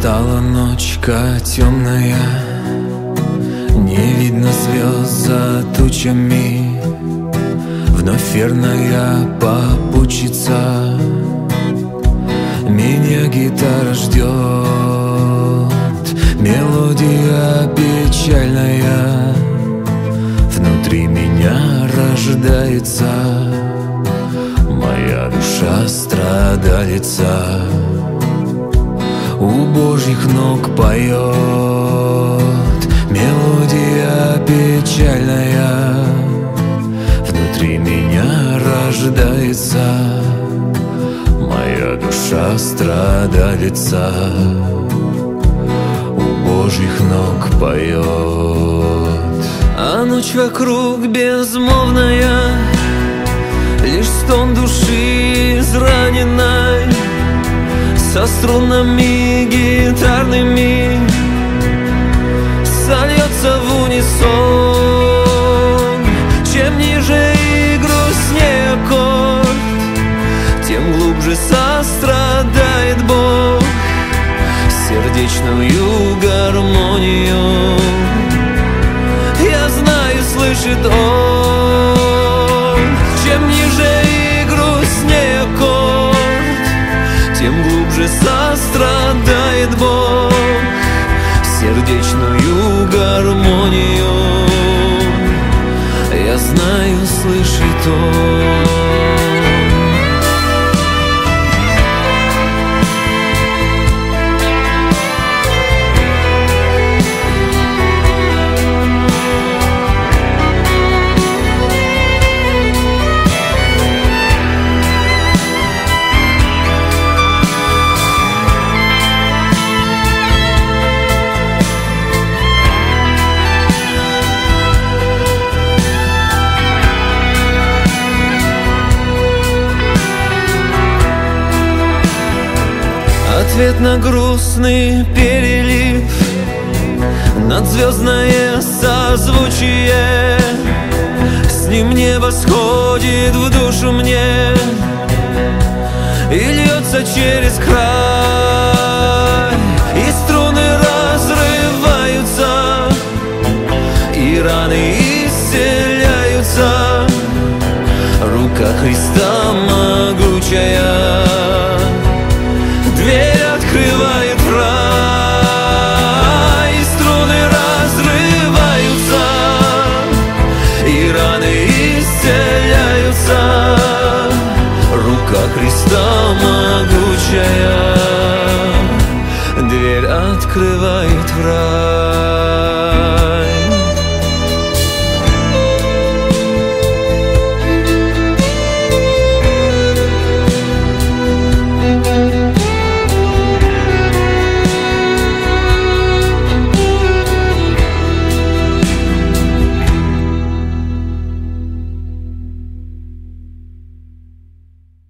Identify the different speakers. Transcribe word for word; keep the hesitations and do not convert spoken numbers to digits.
Speaker 1: Стала ночка темная, не видно звезд за тучами. Вновь верная попутчица меня гитара ждет. Мелодия печальная внутри меня рождается. Моя душа страдалица у Божьих ног поет. Мелодия печальная внутри меня рождается. Моя душа страдалица у Божьих ног поет. А ночь вокруг безмолвная, лишь стон души израненной, со струнами гитарными сольется в унисон. Чем ниже и грустнее аккорд, тем глубже сострадает Бог сердечную гармонию. Я знаю, слышит Он. Чем ниже и грустнее аккорд, тем глубже сострадает Бог сердечную гармонию. Я знаю, слышит Он. Ответ на грустный перелив, надзвездное созвучие. С ним небо сходит в душу мне и льется через край.